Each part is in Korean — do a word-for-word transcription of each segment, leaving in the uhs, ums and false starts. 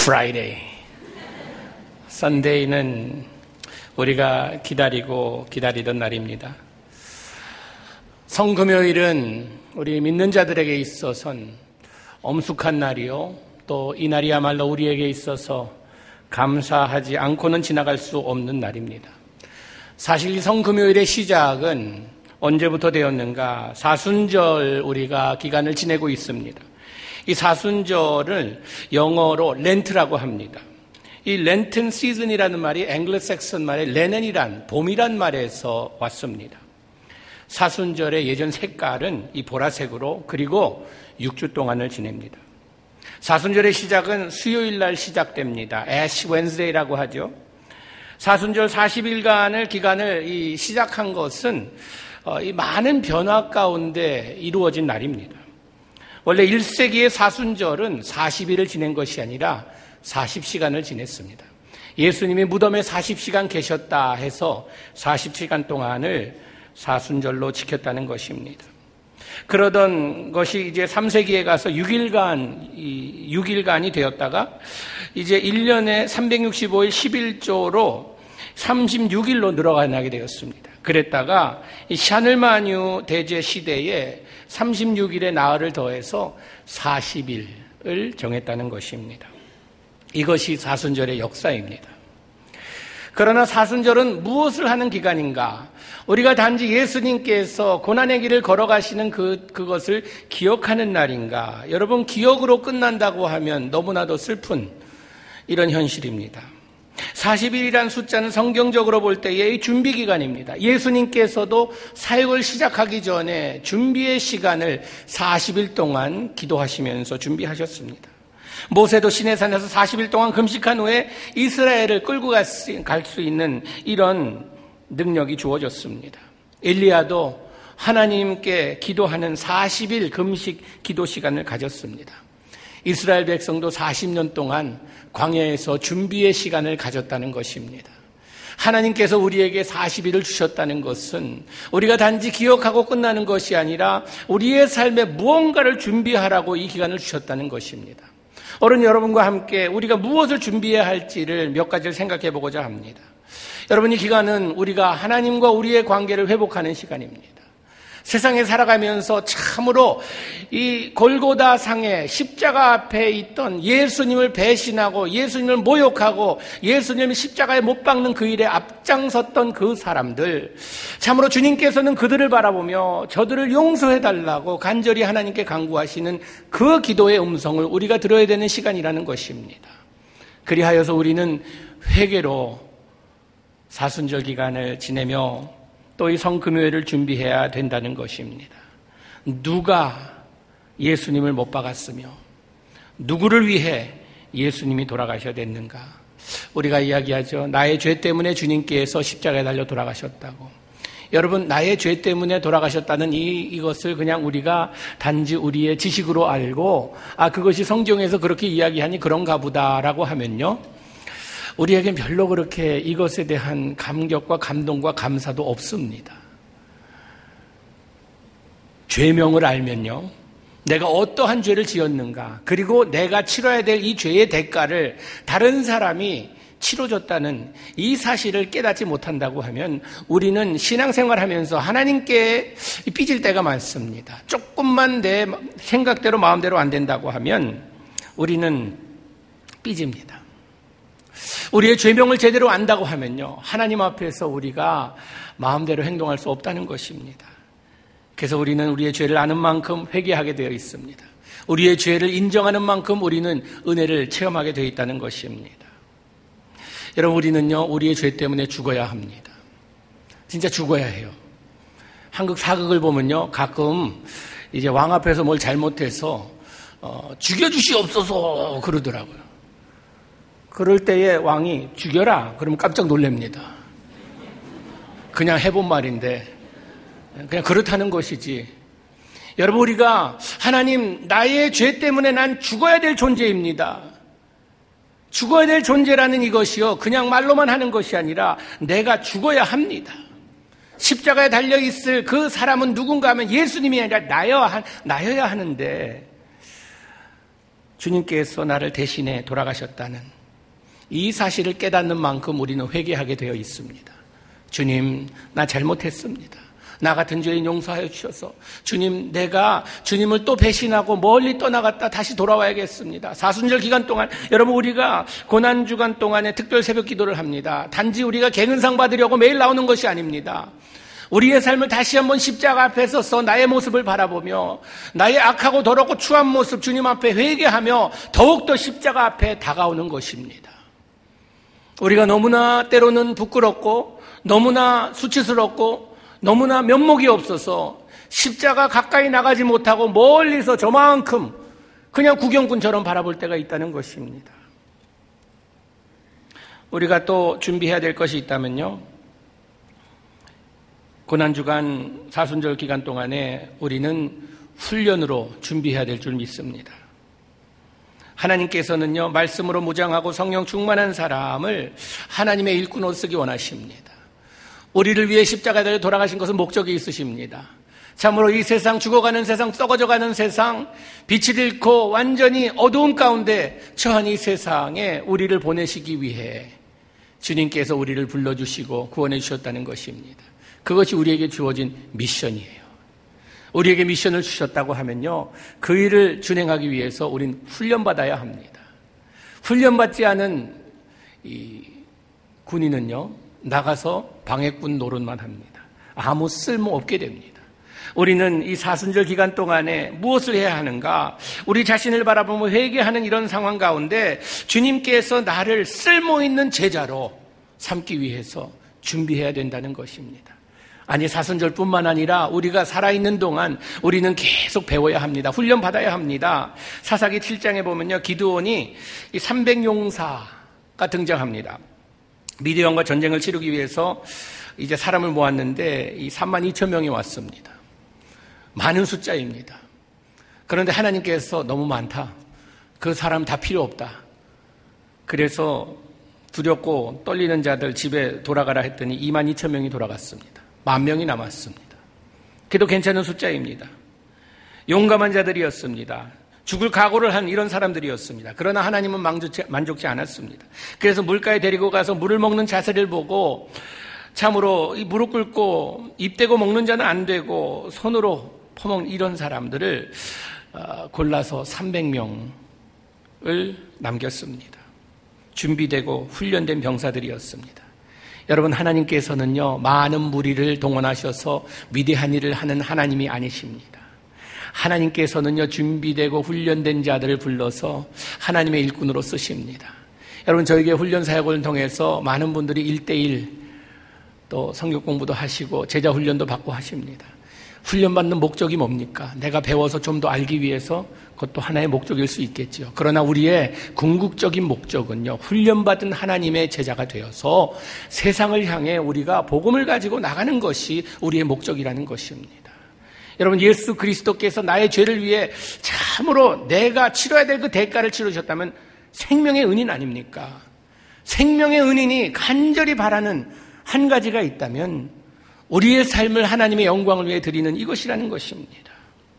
Friday. Sunday는 우리가 기다리고 기다리던 날입니다. 성금요일은 우리 믿는 자들에게 있어서는 엄숙한 날이요. 또 이 날이야말로 우리에게 있어서 감사하지 않고는 지나갈 수 없는 날입니다. 사실 이 성금요일의 시작은 언제부터 되었는가? 사순절 우리가 기간을 지내고 있습니다. 이 사순절을 영어로 렌트라고 합니다. 이 렌튼 시즌이라는 말이 앵글로색슨 말의 레넨이란 봄이란 말에서 왔습니다. 사순절의 예전 색깔은 이 보라색으로 그리고 육 주 동안을 지냅니다. 사순절의 시작은 수요일 날 시작됩니다. 애쉬 웬스데이라고 하죠. 사순절 사십 일간을 기간을 이 시작한 것은 어, 이 많은 변화 가운데 이루어진 날입니다. 원래 일 세기의 사순절은 사십 일을 지낸 것이 아니라 사십 시간을 지냈습니다. 예수님이 무덤에 사십 시간 계셨다 해서 사십 시간 동안을 사순절로 지켰다는 것입니다. 그러던 것이 이제 삼 세기에 가서 육 일간, 이 육 일간이 되었다가 이제 일 년에 삼백육십오 일 십일 조로 삼십육 일로 늘어나게 되었습니다. 그랬다가 이 샤를마뉴 대제 시대에 삼십육 일의 나흘을 더해서 사십 일을 정했다는 것입니다. 이것이 사순절의 역사입니다. 그러나 사순절은 무엇을 하는 기간인가? 우리가 단지 예수님께서 고난의 길을 걸어가시는 그, 그것을 기억하는 날인가? 여러분, 기억으로 끝난다고 하면 너무나도 슬픈 이런 현실입니다. 사십 일이란 숫자는 성경적으로 볼 때의 준비 기간입니다. 예수님께서도 사역을 시작하기 전에 준비의 시간을 사십 일 동안 기도하시면서 준비하셨습니다. 모세도 시내산에서 사십 일 동안 금식한 후에 이스라엘을 끌고 갈 수 있는 이런 능력이 주어졌습니다. 엘리야도 하나님께 기도하는 사십 일 금식 기도 시간을 가졌습니다. 이스라엘 백성도 사십 년 동안 광야에서 준비의 시간을 가졌다는 것입니다. 하나님께서 우리에게 사십 일을 주셨다는 것은 우리가 단지 기억하고 끝나는 것이 아니라 우리의 삶에 무언가를 준비하라고 이 기간을 주셨다는 것입니다. 어른 여러분과 함께 우리가 무엇을 준비해야 할지를 몇 가지를 생각해 보고자 합니다. 여러분, 이 기간은 우리가 하나님과 우리의 관계를 회복하는 시간입니다. 세상에 살아가면서 참으로 이 골고다 상에 십자가 앞에 있던 예수님을 배신하고 예수님을 모욕하고 예수님을 십자가에 못 박는 그 일에 앞장섰던 그 사람들, 참으로 주님께서는 그들을 바라보며 저들을 용서해달라고 간절히 하나님께 간구하시는 그 기도의 음성을 우리가 들어야 되는 시간이라는 것입니다. 그리하여서 우리는 회개로 사순절 기간을 지내며 또 이 성금요일을 준비해야 된다는 것입니다. 누가 예수님을 못 박았으며 누구를 위해 예수님이 돌아가셔야 됐는가? 우리가 이야기하죠. 나의 죄 때문에 주님께서 십자가에 달려 돌아가셨다고. 여러분, 나의 죄 때문에 돌아가셨다는 이, 이것을 그냥 우리가 단지 우리의 지식으로 알고 아 그것이 성경에서 그렇게 이야기하니 그런가 보다라고 하면요, 우리에겐 별로 그렇게 이것에 대한 감격과 감동과 감사도 없습니다. 죄명을 알면요, 내가 어떠한 죄를 지었는가, 그리고 내가 치러야 될 이 죄의 대가를 다른 사람이 치러줬다는 이 사실을 깨닫지 못한다고 하면 우리는 신앙생활하면서 하나님께 삐질 때가 많습니다. 조금만 내 생각대로 마음대로 안 된다고 하면 우리는 삐집니다. 우리의 죄명을 제대로 안다고 하면요, 하나님 앞에서 우리가 마음대로 행동할 수 없다는 것입니다. 그래서 우리는 우리의 죄를 아는 만큼 회개하게 되어 있습니다. 우리의 죄를 인정하는 만큼 우리는 은혜를 체험하게 되어 있다는 것입니다. 여러분, 우리는요, 우리의 죄 때문에 죽어야 합니다. 진짜 죽어야 해요. 한국 사극을 보면요, 가끔 이제 왕 앞에서 뭘 잘못해서 어, 죽여주시옵소서 그러더라고요. 그럴 때에 왕이 죽여라 그러면 깜짝 놀랍니다. 그냥 해본 말인데 그냥 그렇다는 것이지. 여러분, 우리가 하나님, 나의 죄 때문에 난 죽어야 될 존재입니다. 죽어야 될 존재라는 이것이요, 그냥 말로만 하는 것이 아니라 내가 죽어야 합니다. 십자가에 달려있을 그 사람은 누군가 하면 예수님이 아니라 나여야, 나여야 하는데 주님께서 나를 대신해 돌아가셨다는 이 사실을 깨닫는 만큼 우리는 회개하게 되어 있습니다. 주님, 나 잘못했습니다. 나 같은 죄인 용서하여 주셔서 주님, 내가 주님을 또 배신하고 멀리 떠나갔다 다시 돌아와야겠습니다. 사순절 기간 동안 여러분, 우리가 고난주간 동안에 특별 새벽 기도를 합니다. 단지 우리가 개근상 받으려고 매일 나오는 것이 아닙니다. 우리의 삶을 다시 한번 십자가 앞에 서서 나의 모습을 바라보며 나의 악하고 더럽고 추한 모습 주님 앞에 회개하며 더욱더 십자가 앞에 다가오는 것입니다. 우리가 너무나 때로는 부끄럽고 너무나 수치스럽고 너무나 면목이 없어서 십자가 가까이 나가지 못하고 멀리서 저만큼 그냥 구경꾼처럼 바라볼 때가 있다는 것입니다. 우리가 또 준비해야 될 것이 있다면요, 고난주간 사순절 기간 동안에 우리는 훈련으로 준비해야 될 줄 믿습니다. 하나님께서는요, 말씀으로 무장하고 성령 충만한 사람을 하나님의 일꾼으로 쓰기 원하십니다. 우리를 위해 십자가에 돌아가신 것은 목적이 있으십니다. 참으로 이 세상, 죽어가는 세상, 썩어져가는 세상, 빛을 잃고 완전히 어두운 가운데 처한 이 세상에 우리를 보내시기 위해 주님께서 우리를 불러주시고 구원해 주셨다는 것입니다. 그것이 우리에게 주어진 미션이에요. 우리에게 미션을 주셨다고 하면요, 그 일을 준행하기 위해서 우린 훈련받아야 합니다. 훈련받지 않은 이 군인은요, 나가서 방해꾼 노릇만 합니다. 아무 쓸모 없게 됩니다. 우리는 이 사순절 기간 동안에 무엇을 해야 하는가? 우리 자신을 바라보며 회개하는 이런 상황 가운데 주님께서 나를 쓸모있는 제자로 삼기 위해서 준비해야 된다는 것입니다. 아니, 사순절뿐만 아니라 우리가 살아있는 동안 우리는 계속 배워야 합니다. 훈련받아야 합니다. 사사기 칠 장에 보면요, 기드온이 이 삼백 용사가 등장합니다. 미디안과 전쟁을 치르기 위해서 이제 사람을 모았는데 이 삼만 이천 명이 왔습니다. 많은 숫자입니다. 그런데 하나님께서 너무 많다, 그 사람 다 필요 없다, 그래서 두렵고 떨리는 자들 집에 돌아가라 했더니 이만 이천 명이 돌아갔습니다. 만 명이 남았습니다. 그래도 괜찮은 숫자입니다. 용감한 자들이었습니다. 죽을 각오를 한 이런 사람들이었습니다. 그러나 하나님은 만족치, 만족치 않았습니다. 그래서 물가에 데리고 가서 물을 먹는 자세를 보고 참으로 무릎 꿇고 입 대고 먹는 자는 안 되고 손으로 퍼먹는 이런 사람들을 골라서 삼백 명을 남겼습니다. 준비되고 훈련된 병사들이었습니다. 여러분, 하나님께서는요, 많은 무리를 동원하셔서 위대한 일을 하는 하나님이 아니십니다. 하나님께서는요, 준비되고 훈련된 자들을 불러서 하나님의 일꾼으로 쓰십니다. 여러분, 저에게 훈련 사역을 통해서 많은 분들이 일 대일 또 성경 공부도 하시고 제자 훈련도 받고 하십니다. 훈련받는 목적이 뭡니까? 내가 배워서 좀 더 알기 위해서, 그것도 하나의 목적일 수 있겠죠. 그러나 우리의 궁극적인 목적은요, 훈련받은 하나님의 제자가 되어서 세상을 향해 우리가 복음을 가지고 나가는 것이 우리의 목적이라는 것입니다. 여러분, 예수 그리스도께서 나의 죄를 위해 참으로 내가 치러야 될 그 대가를 치르셨다면 생명의 은인 아닙니까? 생명의 은인이 간절히 바라는 한 가지가 있다면 우리의 삶을 하나님의 영광을 위해 드리는 이것이라는 것입니다.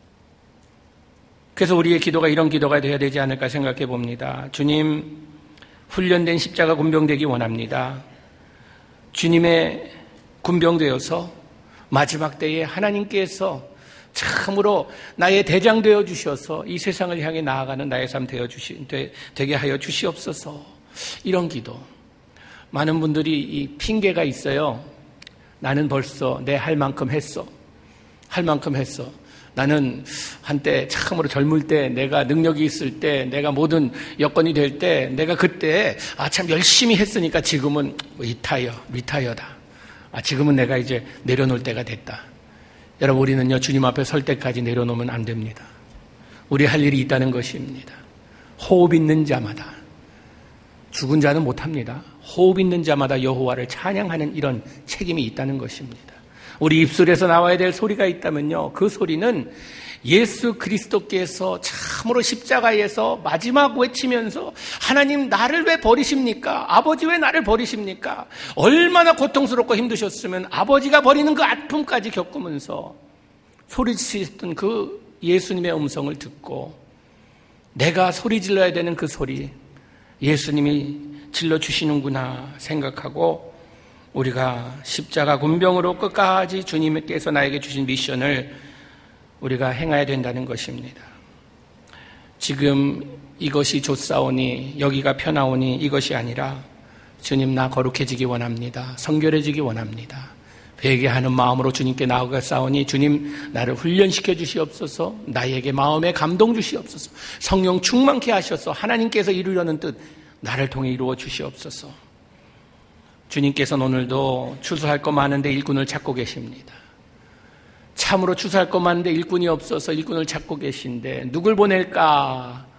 그래서 우리의 기도가 이런 기도가 되어야 되지 않을까 생각해 봅니다. 주님, 훈련된 십자가 군병 되기 원합니다. 주님의 군병 되어서 마지막 때에 하나님께서 참으로 나의 대장 되어 주셔서 이 세상을 향해 나아가는 나의 삶 되어 주시, 되, 되게 하여 주시옵소서. 이런 기도. 많은 분들이 이 핑계가 있어요. 나는 벌써 내 할 만큼 했어. 할 만큼 했어. 나는 한때 참으로 젊을 때, 내가 능력이 있을 때, 내가 모든 여건이 될 때, 내가 그때 아 참 열심히 했으니까 지금은 리타이어, 리타이어다. 아 지금은 내가 이제 내려놓을 때가 됐다. 여러분, 우리는요, 주님 앞에 설 때까지 내려놓으면 안 됩니다. 우리 할 일이 있다는 것입니다. 호흡 있는 자마다, 죽은 자는 못합니다. 호흡 있는 자마다 여호와를 찬양하는 이런 책임이 있다는 것입니다. 우리 입술에서 나와야 될 소리가 있다면요, 그 소리는 예수 그리스도께서 참으로 십자가에서 마지막 외치면서 하나님 나를 왜 버리십니까? 아버지 왜 나를 버리십니까? 얼마나 고통스럽고 힘드셨으면 아버지가 버리는 그 아픔까지 겪으면서 소리치셨던 그 예수님의 음성을 듣고 내가 소리 질러야 되는 그 소리, 예수님이 질러주시는구나 생각하고 우리가 십자가 군병으로 끝까지 주님께서 나에게 주신 미션을 우리가 행해야 된다는 것입니다. 지금 이것이 좋사오니 여기가 편하오니 이것이 아니라 주님 나 거룩해지기 원합니다. 성결해지기 원합니다. 회개하는 마음으로 주님께 나아가사오니 주님 나를 훈련시켜 주시옵소서. 나에게 마음에 감동 주시옵소서. 성령 충만케 하셔서 하나님께서 이루려는 뜻 나를 통해 이루어 주시옵소서. 주님께서는 오늘도 추수할 것 많은데 일꾼을 찾고 계십니다. 참으로 추수할 것 많은데 일꾼이 없어서 일꾼을 찾고 계신데 누굴 보낼까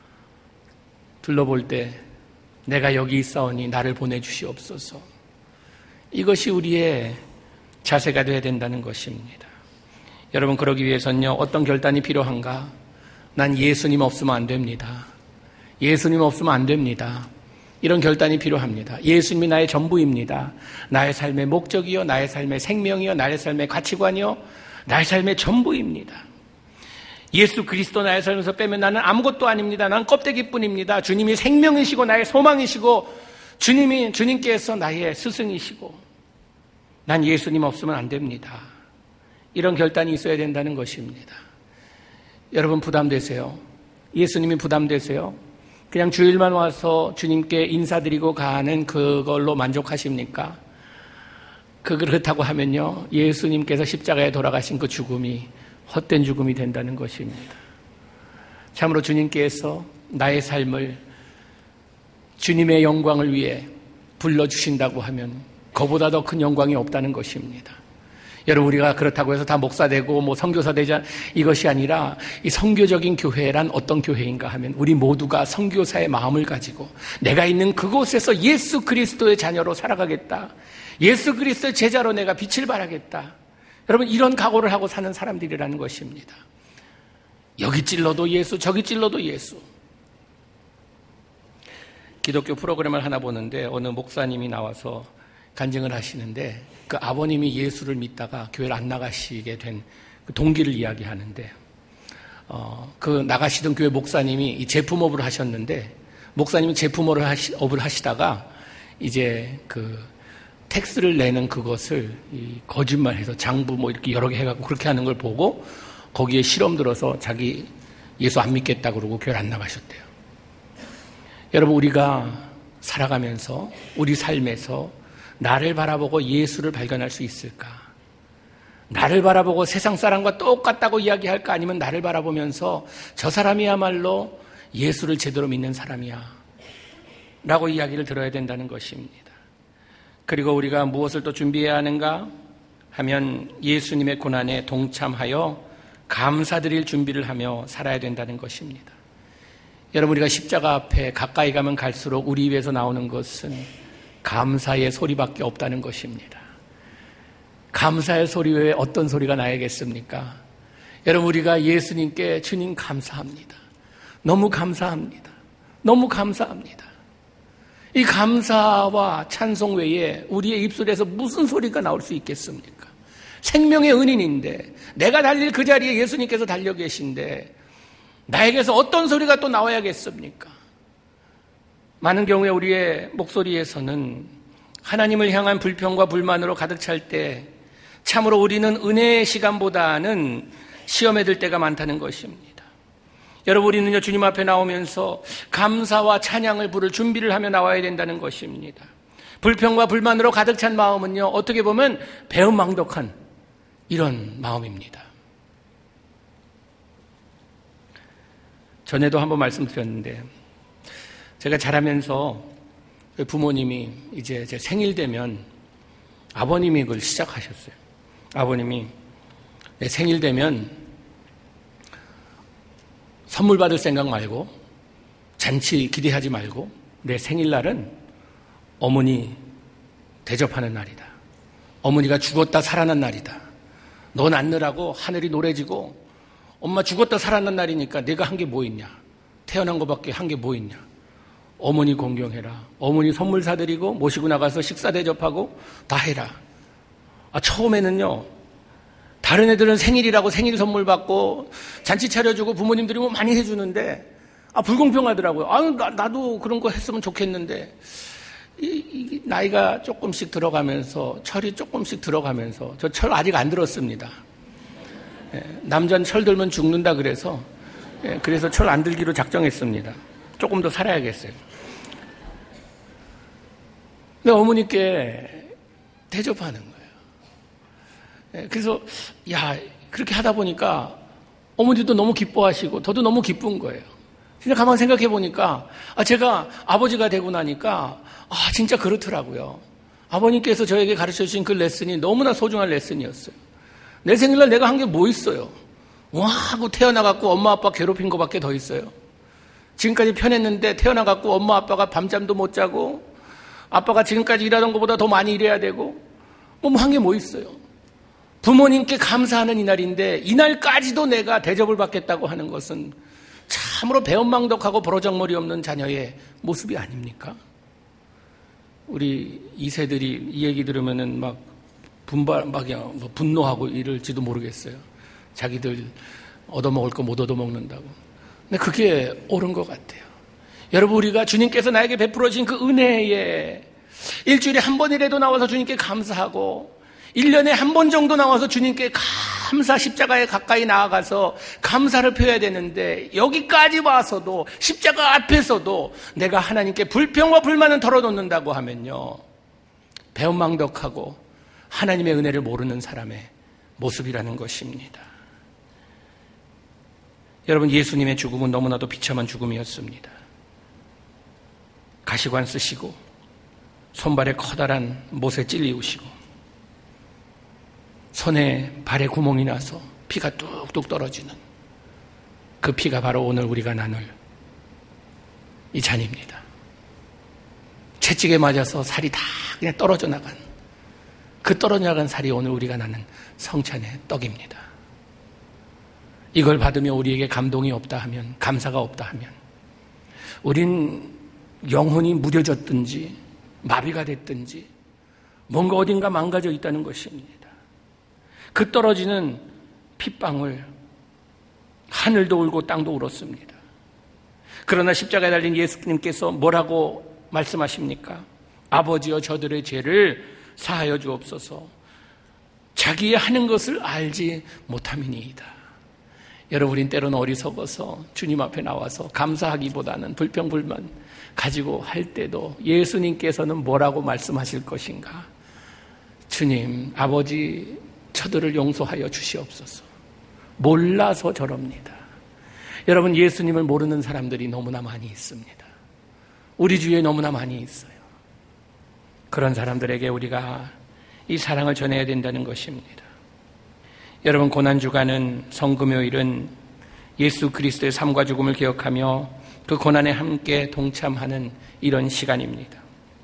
둘러볼 때 내가 여기 있사오니 나를 보내주시옵소서. 이것이 우리의 자세가 되어야 된다는 것입니다. 여러분, 그러기 위해서는요, 어떤 결단이 필요한가? 난 예수님 없으면 안 됩니다. 예수님 없으면 안 됩니다. 이런 결단이 필요합니다. 예수님이 나의 전부입니다. 나의 삶의 목적이요, 나의 삶의 생명이요, 나의 삶의 가치관이요, 나의 삶의 전부입니다. 예수 그리스도 나의 삶에서 빼면 나는 아무것도 아닙니다. 난 껍데기뿐입니다. 주님이 생명이시고 나의 소망이시고 주님이 주님께서 나의 스승이시고 난 예수님 없으면 안 됩니다. 이런 결단이 있어야 된다는 것입니다. 여러분 부담되세요? 예수님이 부담되세요? 그냥 주일만 와서 주님께 인사드리고 가는 그걸로 만족하십니까? 그 그렇다고 하면요, 예수님께서 십자가에 돌아가신 그 죽음이 헛된 죽음이 된다는 것입니다. 참으로 주님께서 나의 삶을 주님의 영광을 위해 불러주신다고 하면 그보다 더 큰 영광이 없다는 것입니다. 여러분, 우리가 그렇다고 해서 다 목사 되고 뭐 선교사 되자 이것이 아니라 이 선교적인 교회란 어떤 교회인가 하면 우리 모두가 선교사의 마음을 가지고 내가 있는 그곳에서 예수 그리스도의 자녀로 살아가겠다. 예수 그리스도의 제자로 내가 빛을 발하겠다. 여러분, 이런 각오를 하고 사는 사람들이라는 것입니다. 여기 찔러도 예수, 저기 찔러도 예수. 기독교 프로그램을 하나 보는데 어느 목사님이 나와서 간증을 하시는데 그 아버님이 예수를 믿다가 교회를 안 나가시게 된 그 동기를 이야기하는데 어, 그 나가시던 교회 목사님이 이 제품업을 하셨는데 목사님이 제품업을 하시, 업을 하시다가 이제 그 텍스를 내는 그것을 이 거짓말해서 장부 뭐 이렇게 여러 개 해갖고 그렇게 하는 걸 보고 거기에 실험 들어서 자기 예수 안 믿겠다 그러고 교회를 안 나가셨대요. 여러분, 우리가 살아가면서 우리 삶에서 나를 바라보고 예수를 발견할 수 있을까? 나를 바라보고 세상 사람과 똑같다고 이야기할까? 아니면 나를 바라보면서 저 사람이야말로 예수를 제대로 믿는 사람이야 라고 이야기를 들어야 된다는 것입니다. 그리고 우리가 무엇을 또 준비해야 하는가 하면 예수님의 고난에 동참하여 감사드릴 준비를 하며 살아야 된다는 것입니다. 여러분, 우리가 십자가 앞에 가까이 가면 갈수록 우리 입에서 나오는 것은 감사의 소리밖에 없다는 것입니다. 감사의 소리 외에 어떤 소리가 나야겠습니까? 여러분, 우리가 예수님께 주님 감사합니다. 너무 감사합니다. 너무 감사합니다. 이 감사와 찬송 외에 우리의 입술에서 무슨 소리가 나올 수 있겠습니까? 생명의 은인인데 내가 달릴 그 자리에 예수님께서 달려 계신데 나에게서 어떤 소리가 또 나와야겠습니까? 많은 경우에 우리의 목소리에서는 하나님을 향한 불평과 불만으로 가득 찰 때 참으로 우리는 은혜의 시간보다는 시험에 들 때가 많다는 것입니다. 여러분, 우리는요, 주님 앞에 나오면서 감사와 찬양을 부를 준비를 하며 나와야 된다는 것입니다. 불평과 불만으로 가득 찬 마음은요, 어떻게 보면 배은망덕한 이런 마음입니다. 전에도 한번 말씀드렸는데 제가 자라면서 부모님이 이제 제 생일 되면 아버님이 그걸 시작하셨어요. 아버님이 내 생일 되면 선물 받을 생각 말고 잔치 기대하지 말고 내 생일날은 어머니 대접하는 날이다. 어머니가 죽었다 살아난 날이다. 너 낳느라고 하늘이 노래지고 엄마 죽었다 살아난 날이니까 내가 한 게 뭐 있냐. 태어난 것밖에 한 게 뭐 있냐. 어머니 공경해라. 어머니 선물 사드리고 모시고 나가서 식사 대접하고 다 해라. 아, 처음에는요, 다른 애들은 생일이라고 생일 선물 받고 잔치 차려주고 부모님들이 뭐 많이 해주는데 아, 불공평하더라고요. 아, 나, 나도 그런 거 했으면 좋겠는데, 이, 이, 나이가 조금씩 들어가면서, 철이 조금씩 들어가면서, 저 철 아직 안 들었습니다. 예, 남자는 철 들면 죽는다 그래서, 예, 그래서 철 안 들기로 작정했습니다. 조금 더 살아야겠어요. 근데 어머니께 대접하는 거예요. 예, 그래서, 야, 그렇게 하다 보니까, 어머니도 너무 기뻐하시고, 저도 너무 기쁜 거예요. 진짜 가만 생각해 보니까, 아, 제가 아버지가 되고 나니까, 아, 진짜 그렇더라고요. 아버님께서 저에게 가르쳐 주신 그 레슨이 너무나 소중한 레슨이었어요. 내 생일날 내가 한 게 뭐 있어요? 와 하고 태어나갖고 엄마 아빠 괴롭힌 거밖에 더 있어요. 지금까지 편했는데 태어나갖고 엄마 아빠가 밤잠도 못 자고, 아빠가 지금까지 일하던 것보다 더 많이 일해야 되고, 뭐 한 게 뭐 있어요? 부모님께 감사하는 이날인데, 이날까지도 내가 대접을 받겠다고 하는 것은 참으로 배은망덕하고 버러장머리 없는 자녀의 모습이 아닙니까? 우리 이 세들이 이 얘기 들으면은 막 분발, 막 뭐 분노하고 이럴지도 모르겠어요. 자기들 얻어먹을 거 못 얻어먹는다고. 근데 그게 옳은 것 같아요. 여러분, 우리가 주님께서 나에게 베풀어 주신 그 은혜에 일주일에 한 번이라도 나와서 주님께 감사하고, 일 년에 한 번 정도 나와서 주님께 감사 십자가에 가까이 나아가서 감사를 표해야 되는데, 여기까지 와서도 십자가 앞에서도 내가 하나님께 불평과 불만을 털어놓는다고 하면요, 배은망덕하고 하나님의 은혜를 모르는 사람의 모습이라는 것입니다. 여러분, 예수님의 죽음은 너무나도 비참한 죽음이었습니다. 가시관 쓰시고 손발에 커다란 못에 찔리우시고 손에 발에 구멍이 나서 피가 뚝뚝 떨어지는 그 피가 바로 오늘 우리가 나눌 이 잔입니다. 채찍에 맞아서 살이 다 그냥 떨어져 나간, 그 떨어져 나간 살이 오늘 우리가 나는 성찬의 떡입니다. 이걸 받으며 우리에게 감동이 없다 하면, 감사가 없다 하면, 우린 영혼이 무뎌졌든지 마비가 됐든지 뭔가 어딘가 망가져 있다는 것입니다. 그 떨어지는 핏방울, 하늘도 울고 땅도 울었습니다. 그러나 십자가에 달린 예수님께서 뭐라고 말씀하십니까? 아버지여, 저들의 죄를 사하여 주옵소서. 자기의 하는 것을 알지 못함이니이다. 여러분, 우린 때로는 어리석어서 주님 앞에 나와서 감사하기보다는 불평불만 가지고 할 때도 예수님께서는 뭐라고 말씀하실 것인가? 주님, 아버지, 저들을 용서하여 주시옵소서. 몰라서 저럽니다. 여러분, 예수님을 모르는 사람들이 너무나 많이 있습니다. 우리 주위에 너무나 많이 있어요. 그런 사람들에게 우리가 이 사랑을 전해야 된다는 것입니다. 여러분, 고난주간은, 성금요일은 예수 그리스도의 삶과 죽음을 기억하며 그 고난에 함께 동참하는 이런 시간입니다.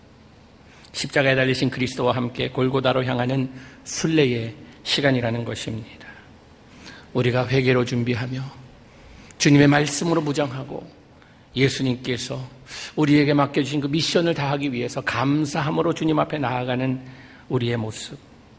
십자가에 달리신 그리스도와 함께 골고다로 향하는 순례의 시간이라는 것입니다. 우리가 회개로 준비하며 주님의 말씀으로 무장하고 예수님께서 우리에게 맡겨주신 그 미션을 다하기 위해서 감사함으로 주님 앞에 나아가는 우리의 모습.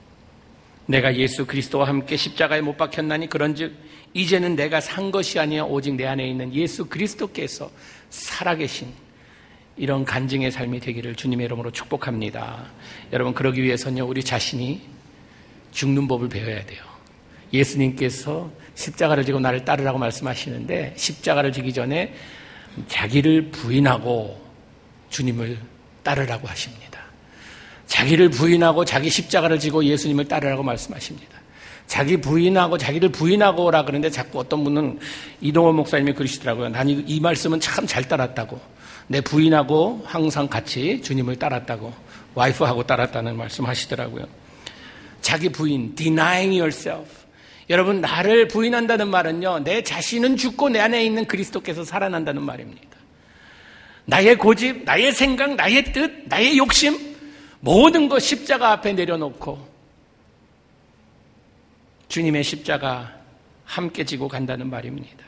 내가 예수 그리스도와 함께 십자가에 못 박혔나니 그런즉 이제는 내가 산 것이 아니라 오직 내 안에 있는 예수 그리스도께서 살아계신 이런 간증의 삶이 되기를 주님의 이름으로 축복합니다. 여러분, 그러기 위해서는요, 우리 자신이 죽는 법을 배워야 돼요. 예수님께서 십자가를 지고 나를 따르라고 말씀하시는데, 십자가를 지기 전에 자기를 부인하고 주님을 따르라고 하십니다. 자기를 부인하고 자기 십자가를 지고 예수님을 따르라고 말씀하십니다. 자기 부인하고 자기를 부인하고라 그러는데 자꾸 어떤 분은 이동원 목사님이 그러시더라고요. 난 이, 이 말씀은 참 잘 따랐다고. 내 부인하고 항상 같이 주님을 따랐다고, 와이프하고 따랐다는 말씀하시더라고요. 자기 부인, denying yourself. 여러분, 나를 부인한다는 말은요, 내 자신은 죽고 내 안에 있는 그리스도께서 살아난다는 말입니다. 나의 고집, 나의 생각, 나의 뜻, 나의 욕심, 모든 것 십자가 앞에 내려놓고 주님의 십자가 함께 지고 간다는 말입니다.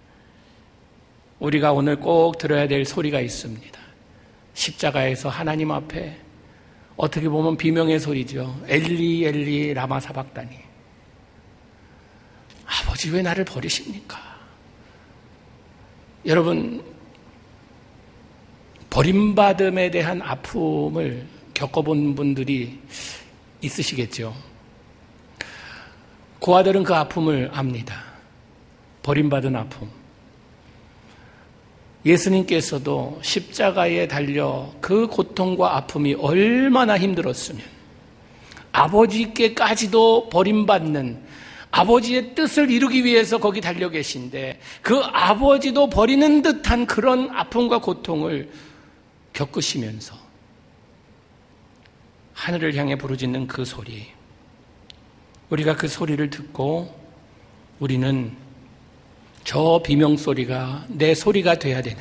우리가 오늘 꼭 들어야 될 소리가 있습니다. 십자가에서 하나님 앞에, 어떻게 보면 비명의 소리죠. 엘리 엘리 라마 사박다니. 아버지, 왜 나를 버리십니까? 여러분, 버림받음에 대한 아픔을 겪어본 분들이 있으시겠죠. 고아들은 그 아픔을 압니다. 버림받은 아픔. 예수님께서도 십자가에 달려 그 고통과 아픔이 얼마나 힘들었으면 아버지께까지도 버림받는, 아버지의 뜻을 이루기 위해서 거기 달려 계신데 그 아버지도 버리는 듯한 그런 아픔과 고통을 겪으시면서 하늘을 향해 부르짖는 그 소리, 우리가 그 소리를 듣고 우리는 저 비명소리가 내 소리가 돼야 되는데,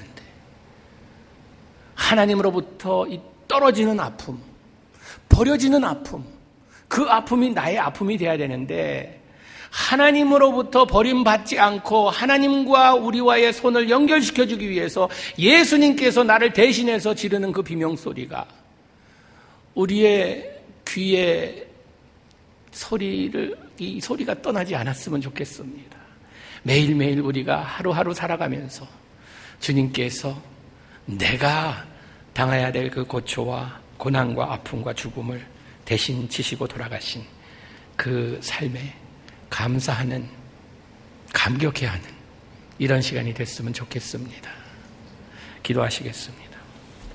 하나님으로부터 이 떨어지는 아픔, 버려지는 아픔, 그 아픔이 나의 아픔이 돼야 되는데, 하나님으로부터 버림받지 않고 하나님과 우리와의 손을 연결시켜주기 위해서 예수님께서 나를 대신해서 지르는 그 비명소리가 우리의 귀에 소리를, 이 소리가 떠나지 않았으면 좋겠습니다. 매일매일 우리가 하루하루 살아가면서 주님께서 내가 당해야 될 그 고초와 고난과 아픔과 죽음을 대신 지시고 돌아가신 그 삶에 감사하는, 감격해하는 이런 시간이 됐으면 좋겠습니다. 기도하시겠습니다.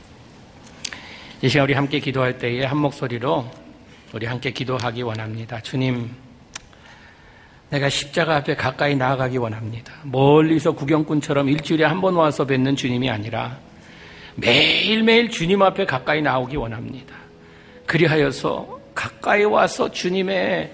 이 시간 우리 함께 기도할 때에 한 목소리로 우리 함께 기도하기 원합니다. 주님, 내가 십자가 앞에 가까이 나아가기 원합니다. 멀리서 구경꾼처럼 일주일에 한 번 와서 뵙는 주님이 아니라 매일매일 주님 앞에 가까이 나오기 원합니다. 그리하여서 가까이 와서 주님의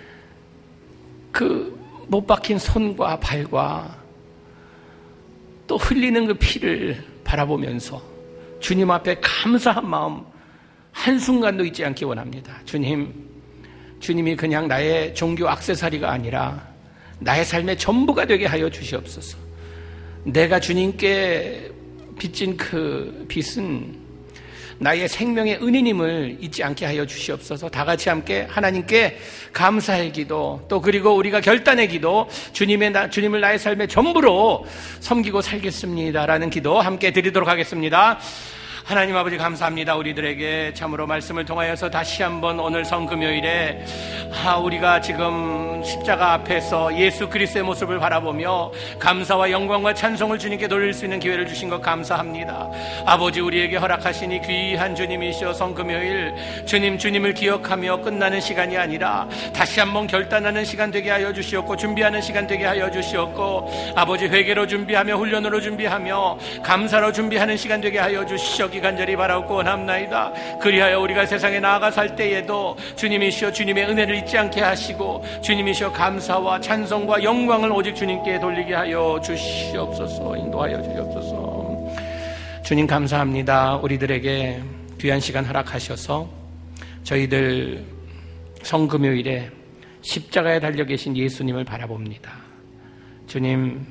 그 못 박힌 손과 발과 또 흘리는 그 피를 바라보면서 주님 앞에 감사한 마음 한순간도 잊지 않기 원합니다. 주님, 주님이 그냥 나의 종교 액세서리가 아니라 나의 삶의 전부가 되게 하여 주시옵소서. 내가 주님께 빚진 그 빚은 나의 생명의 은인임을 잊지 않게 하여 주시옵소서. 다 같이 함께 하나님께 감사의 기도, 또 그리고 우리가 결단의 기도, 주님의 나, 주님을 나의 삶의 전부로 섬기고 살겠습니다라는 기도 함께 드리도록 하겠습니다. 하나님 아버지 감사합니다. 우리들에게 참으로 말씀을 통하여서 다시 한번 오늘 성금요일에 아, 우리가 지금 십자가 앞에서 예수 그리스도의 모습을 바라보며 감사와 영광과 찬송을 주님께 돌릴 수 있는 기회를 주신 것 감사합니다. 아버지, 우리에게 허락하시니 귀한 주님이시여 성금요일 주님 주님을 기억하며 끝나는 시간이 아니라 다시 한번 결단하는 시간 되게 하여 주시옵고 준비하는 시간 되게 하여 주시옵고, 아버지 회개로 준비하며 훈련으로 준비하며 감사로 준비하는 시간 되게 하여 주시옵고 간절히 바라고 원합나이다. 그리하여 우리가 세상에 나아가 살 때에도 주님이시여 주님의 은혜를 잊지 않게 하시고 주님이시여 감사와 찬송과 영광을 오직 주님께 돌리게 하여 주시옵소서. 인도하여 주시옵소서. 주님 감사합니다. 우리들에게 귀한 시간 허락하셔서 저희들 성금요일에 십자가에 달려 계신 예수님을 바라봅니다. 주님,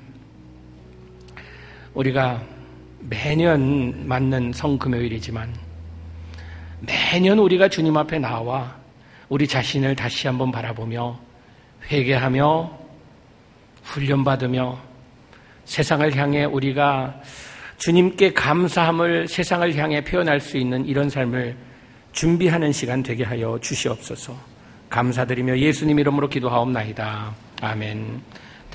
우리가 매년 맞는 성금요일이지만 매년 우리가 주님 앞에 나와 우리 자신을 다시 한번 바라보며 회개하며 훈련받으며 세상을 향해 우리가 주님께 감사함을 세상을 향해 표현할 수 있는 이런 삶을 준비하는 시간 되게 하여 주시옵소서. 감사드리며 예수님 이름으로 기도하옵나이다. 아멘.